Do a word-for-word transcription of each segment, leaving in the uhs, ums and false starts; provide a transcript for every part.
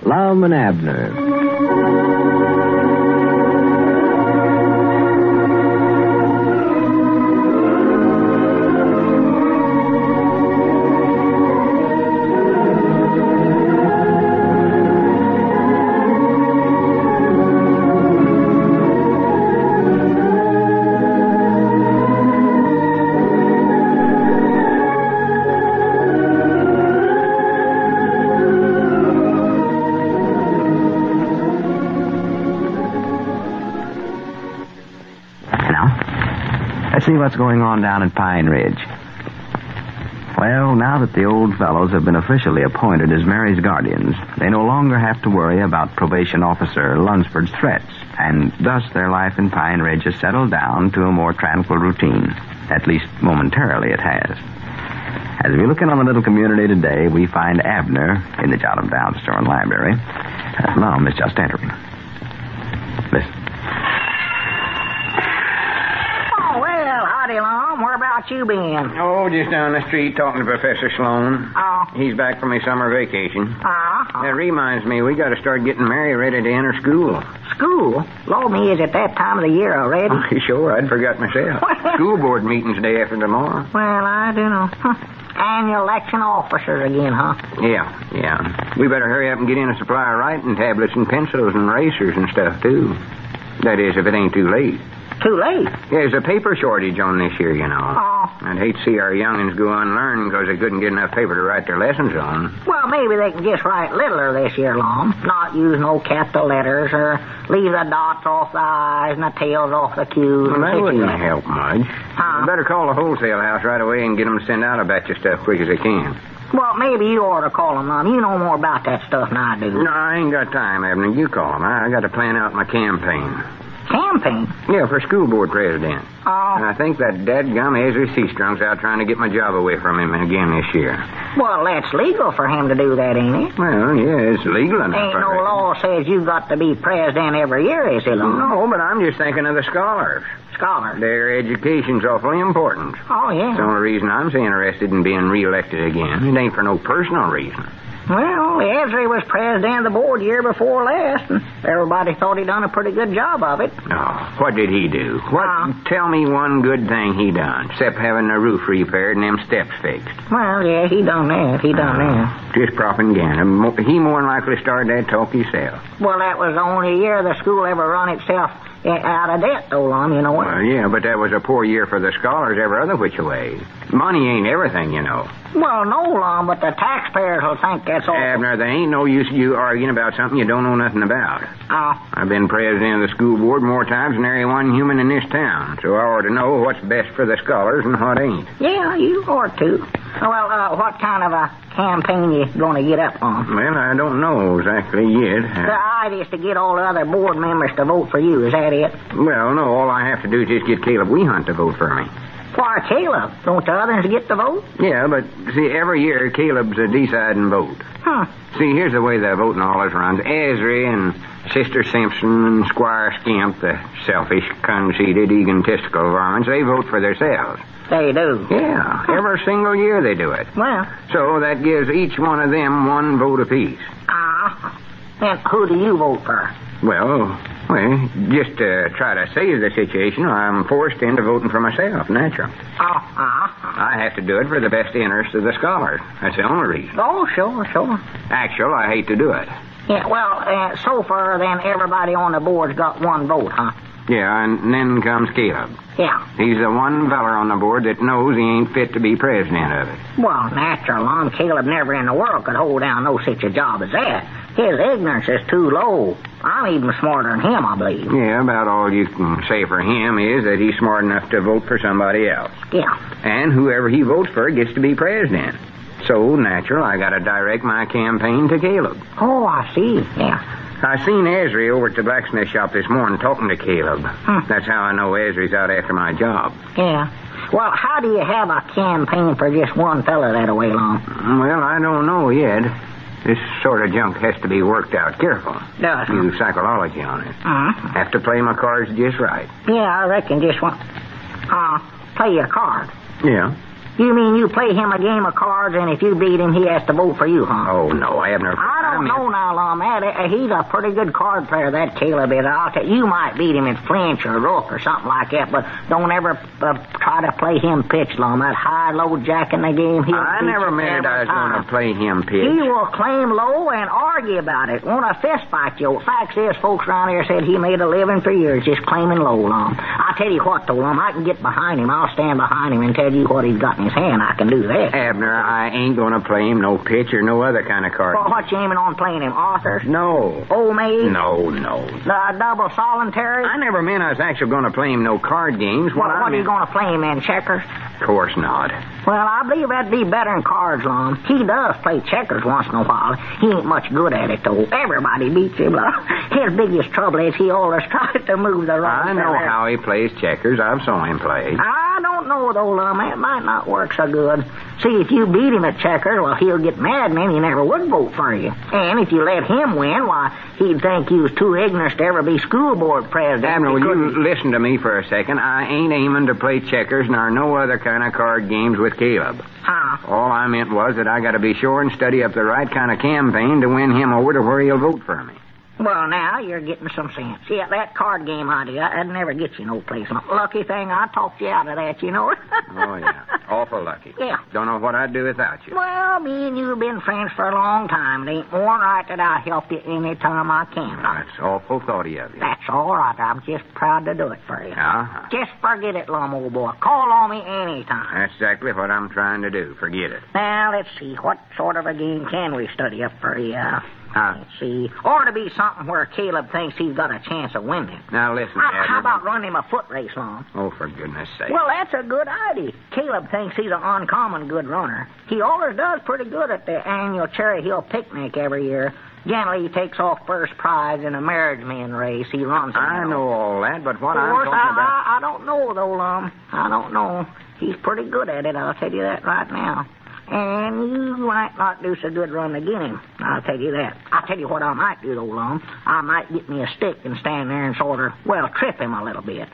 Lum and Abner. Let's see what's going on down at Pine Ridge. Well, now that the old fellows have been officially appointed as Mary's guardians, they no longer have to worry about probation officer Lunsford's threats, and thus their life in Pine Ridge has settled down to a more tranquil routine. At least momentarily it has. As we look in on the little community today, we find Abner in the Jot 'em Down store and library. Uh, Mom is just entering. Listen. Whereabouts you been? Oh, just down the street talking to Professor Sloan. Oh. He's back from his summer vacation. Uh-huh. That reminds me, we got to start getting Mary ready to enter school. School? Lord me, is it that time of the year already? Oh, sure, I'd forgot myself. School board meeting's day after tomorrow. Well, I do know. Annual election officers again, huh? Yeah, yeah. We better hurry up and get in a supply of writing tablets and pencils and erasers and stuff, too. That is, if it ain't too late. Too late? Yeah, there's a paper shortage on this year, you know. Oh. I'd hate to see our young'uns go unlearned because they couldn't get enough paper to write their lessons on. Well, maybe they can just write littler this year, Lom. Not use no capital letters or leave the dots off the I's and the tails off the Q's. Well, that wouldn't help much. Huh? You better call the wholesale house right away and get them to send out a batch of stuff quick as they can. Well, maybe you ought to call them, Mom. You know more about that stuff than I do. No, I ain't got time, Abner. You call them. I, I got to plan out my campaign. Campaign? Yeah, for school board president. Oh. And I think that dadgum Ezra Seastrunk's out trying to get my job away from him again this year. Well, that's legal for him to do that, ain't it? Well, yeah, it's legal enough. Ain't no law says you've got to be president every year, is it, Lom? No, but I'm just thinking of the scholars. Scholars? Their education's awfully important. Oh, yeah. That's the only reason I'm so interested in being reelected again. It ain't for no personal reason. Well, Ezra was president of the board year before last, and everybody thought he done a pretty good job of it. Oh, what did he do? What? Uh, Tell me one good thing he done, except having the roof repaired and them steps fixed. Well, yeah, he done that. He done uh, that. Just propaganda. He more than likely started that talk himself. Well, that was the only year the school ever run itself out of debt, though, Lom, you know. Well, yeah, but that was a poor year for the scholars every other which way. Money ain't everything, you know. Well, no, Lom, but the taxpayers will think that's all. Abner, there ain't no use you arguing about something you don't know nothing about. Oh. I've been president of the school board more times than every one human in this town, so I ought to know what's best for the scholars and what ain't. Yeah, you ought to. Well, uh, what kind of a campaign you going to get up on? Well, I don't know exactly yet. The idea is to get all the other board members to vote for you. Is that it? Well, no, all I have to do is just get Caleb Weehunt to vote for me. Why, Caleb? Don't the others get the vote? Yeah, but see, every year Caleb's a deciding vote. Huh. See, here's the way the voting always runs. Ezra and Sister Simpson and Squire Skimp, the selfish, conceited, egotistical varmints, they vote for themselves. They do? Yeah, every single year they do it. Well. So that gives each one of them one vote apiece. Ah. Uh, and who do you vote for? Well, well, just to try to save the situation, I'm forced into voting for myself, natural. Oh, uh-huh. I have to do it for the best interest of the scholars. That's the only reason. Oh, sure, sure. Actual, I hate to do it. Yeah, well, uh, so far, then, everybody on the board's got one vote, huh? Yeah, and then comes Caleb. Yeah. He's the one feller on the board that knows he ain't fit to be president of it. Well, natural, Lom. Caleb never in the world could hold down no such a job as that. His ignorance is too low. I'm even smarter than him, I believe. Yeah, about all you can say for him is that he's smart enough to vote for somebody else. Yeah. And whoever he votes for gets to be president. So, natural, I gotta direct my campaign to Caleb. Oh, I see. Yeah. I seen Ezra over at the blacksmith shop this morning talking to Caleb. Hmm. That's how I know Ezra's out after my job. Yeah. Well, how do you have a campaign for just one fella that way long? Well, I don't know yet. This sort of junk has to be worked out careful. Does it? Use psychology on it. Uh-huh. Have to play my cards just right. Yeah, I reckon just one. Uh, play a card. Yeah. You mean you play him a game of cards, and if you beat him, he has to vote for you, huh? Oh, no, Abner. I don't know now, Lum. That, he's a pretty good card player, that Caleb is. I'll tell you, you might beat him in flinch or rook or something like that, but don't ever uh, try to play him pitch, Lum. That high-low jack in the game, he'll I never meant I was going to play him pitch. He will claim low and argue about it. Want a fist fight you. Facts is, folks around here said he made a living for years just claiming low, Lum. I'll tell you what, though, Lum, I can get behind him. I'll stand behind him and tell you what he's got in his hand. I can do that. Abner, I ain't going to play him no pitch or no other kind of card. Well, what you aiming on playing him? Arthur's? No. Old maid? No, no. The double solitary? I never meant I was actually going to play him no card games. What, what what are you going to play him in, checkers? Of course not. Well, I believe that'd be better than cards, Lum. He does play checkers once in a while. He ain't much good at it, though. Everybody beats him, Lum. His biggest trouble is he always tries to move the right. I know how he plays checkers. I've saw him play. I don't know, though, Lum. It might not work so good. See, if you beat him at checkers, well, he'll get mad and then he never would vote for you. And if you let him win, why, he'd think you was too ignorant to ever be school board president. Abner, will you listen to me for a second? I ain't aiming to play checkers nor no other kind of card games with Caleb. Huh? All I meant was that I got to be sure and study up the right kind of campaign to win him over to where he'll vote for me. Well, now you're getting some sense. Yeah, that card game idea, that'd never get you no place. Lucky thing I talked you out of that, you know. Oh, yeah. Awful lucky. Yeah. Don't know what I'd do without you. Well, me and you have been friends for a long time. It ain't more than right that I help you any time I can. That's awful thoughty of you. That's all right. I'm just proud to do it for you. Uh-huh. Just forget it, Lum, old boy. Call on me any time. That's exactly what I'm trying to do. Forget it. Now, let's see. What sort of a game can we study up for you? Huh? Let's see. Ought to be something where Caleb thinks he's got a chance of winning. Now, listen, How, Abner. how about running him a foot race, Lum? Oh, for goodness sake. Well, that's a good idea. Caleb thinks he's an uncommon good runner. He always does pretty good at the annual Cherry Hill picnic every year. Generally, he takes off first prize in a marriage men race. He runs. I know all that, but what Of I'm course, talking I, about... I, I don't know, though, Lum. I don't know. He's pretty good at it, I'll tell you that right now. And you might not do so good run against him. I'll tell you that. I'll tell you what I might do, though, Lum. I might get me a stick and stand there and sort of, well, trip him a little bit.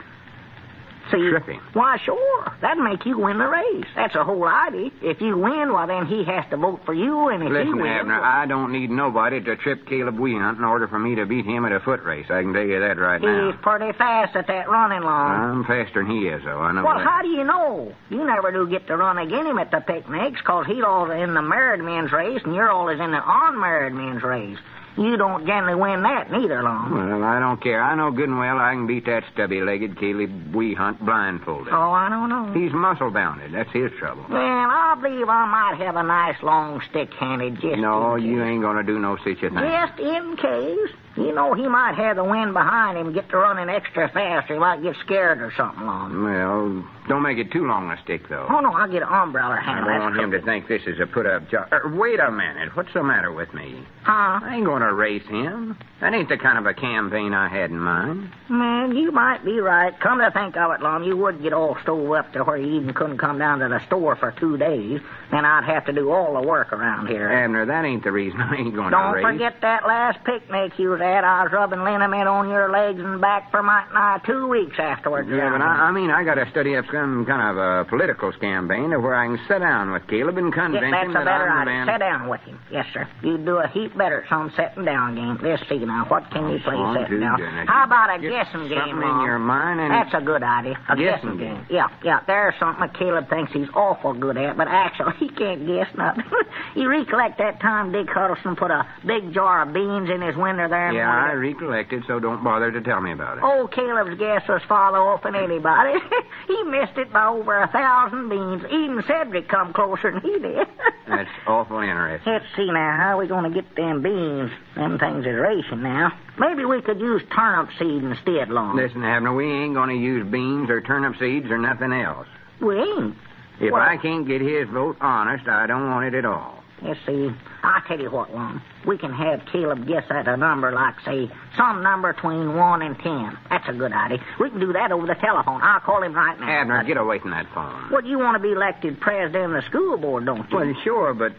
See, Trip him? Why, sure. That'd make you win the race. That's the whole idea. If you win, well, then he has to vote for you, and if Listen, you win... Abner, I don't need nobody to trip Caleb Weehunt in order for me to beat him at a foot race. I can tell you that right now. He's pretty fast at that running, Lum. I'm faster than he is, though. I know Well, that. how do you know? You never do get to run against him at the picnics, because he's always in the married men's race, and you're always in the unmarried men's race. You don't generally win that neither, Lum. Well, I don't care. I know good and well I can beat that stubby-legged Caleb Weehunt blindfolded. Oh, I don't know. He's muscle-bounded. That's his trouble. Well, I believe I might have a nice long stick handed just No, in you case. ain't going to do no such a thing. Just in case. You know, he might have the wind behind him, get to running extra fast, or he might get scared or something, Lum. Well, don't make it too long a stick, though. Oh, no, I'll get an umbrella I handle. don't That's want him to crooked. think this is a put-up job. Er, wait a minute. What's the matter with me? Huh? I ain't going to race him. That ain't the kind of a campaign I had in mind. Man, you might be right. Come to think of it, Lum, you would get all stove up to where you even couldn't come down to the store for two days. Then I'd have to do all the work around here. Abner, that ain't the reason I ain't going to Don't race. forget that last picnic you was at. I was rubbing liniment on your legs and back for my nigh two weeks afterwards. Yeah, but I, I mean, I got to study up some kind of a political campaign to where I can sit down with Caleb and convince Yes, that's him a that better I'm the idea. man. Sit down with him. Yes, sir. You do a heap better at some setting down game. Let's see now. What can you play Oh, setting too down? good. How about a Get guessing game, something Lum? in your mind and... That's a good idea. A Guessing guessing game. game. Yeah, yeah. There's something that Caleb thinks he's awful good at, but actually he can't guess nothing. You recollect that time Dick Huddleston put a big jar of beans in his window there? Yeah, I recollected, so don't bother to tell me about it. Old Caleb's guess was farther off than anybody. He missed it by over a thousand beans. Even Cedric come closer than he did. That's awful interesting. Let's see now, how are we going to get them beans? Them things is racing now. Maybe we could use turnip seed instead, Lum. Listen, Abner, we ain't going to use beans or turnip seeds or nothing else. We ain't. If Well- I can't get his vote honest, I don't want it at all. Let's see. I'll tell you what, Lum. We can have Caleb guess at a number like, say, some number between one and ten. That's a good idea. We can do that over the telephone. I'll call him right now. Abner, get away from that phone. Well, you want to be elected president of the school board, don't you? Well, sure, but...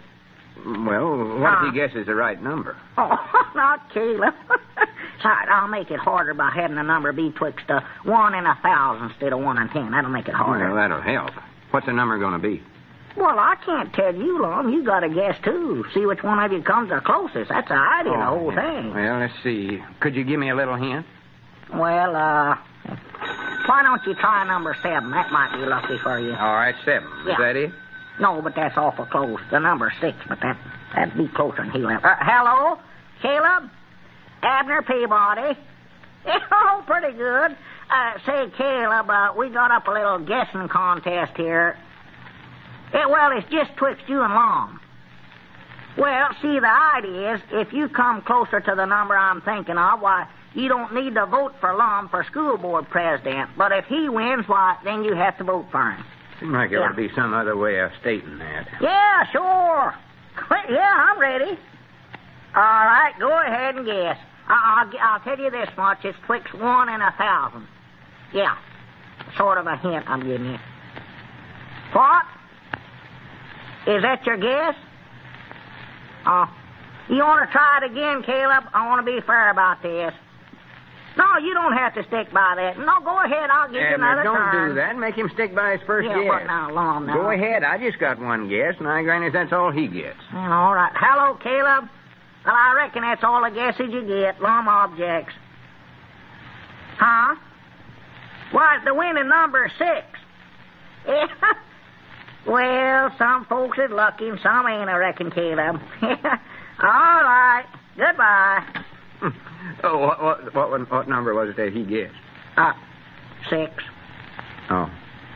Well, what Huh? if he guesses the right number? Oh, not Caleb. Sorry, I'll make it harder by having the number be twixt a one and a thousand instead of one and ten. That'll make it harder. Well, that'll help. What's the number going to be? Well, I can't tell you, Lum. You got to guess, too. See which one of you comes the closest. That's the idea of the whole thing. Well, let's see. Could you give me a little hint? Well, uh, why don't you try number seven? That might be lucky for you. All right, seven. Yeah. Is that it? No, but that's awful close. The number six, but that, that'd be closer than he left. Uh, hello? Caleb? Abner Peabody? Oh, pretty good. Uh, say, Caleb, uh, we got up a little guessing contest here. Eh, well, it's just twixt you and Long. Well, see, the idea is, if you come closer to the number I'm thinking of, why, you don't need to vote for Lum for school board president. But if he wins, why, then you have to vote for him. Seems like there Yeah. ought to be some other way of stating that. Yeah, sure. Yeah, I'm ready. All right, go ahead and guess. I- I'll, I'll tell you this much. It's twixt one and a thousand. Yeah, sort of a hint I'm giving you. What? Is that your guess? Oh, you want to try it again, Caleb? I want to be fair about this. No, you don't have to stick by that. No, go ahead. I'll give you Abner, another don't turn. do that. Make him stick by his first Yeah, guess. but now, Lum, now. Go ahead. I just got one guess, and I grant that's all he gets. Well, all right. Hello, Caleb. Well, I reckon that's all the guesses you get. Lum objects. Huh? Why, it's the winning number six. Yeah. Well, some folks is lucky and some ain't, I reckon, Caleb. All right. Goodbye. Oh, what, what, what, what number was it that he guessed? Uh, six. Oh.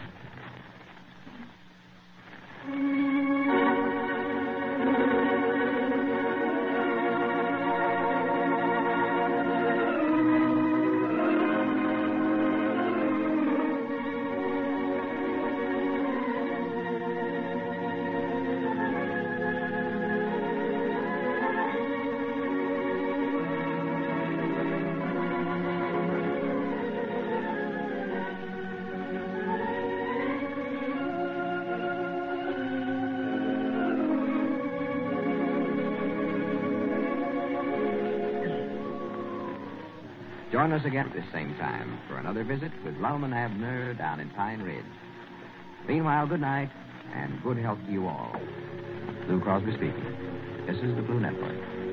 Join us again at this same time for another visit with Lum and Abner down in Pine Ridge. Meanwhile, good night and good health to you all. Lou Crosby speaking. This is the Blue Network.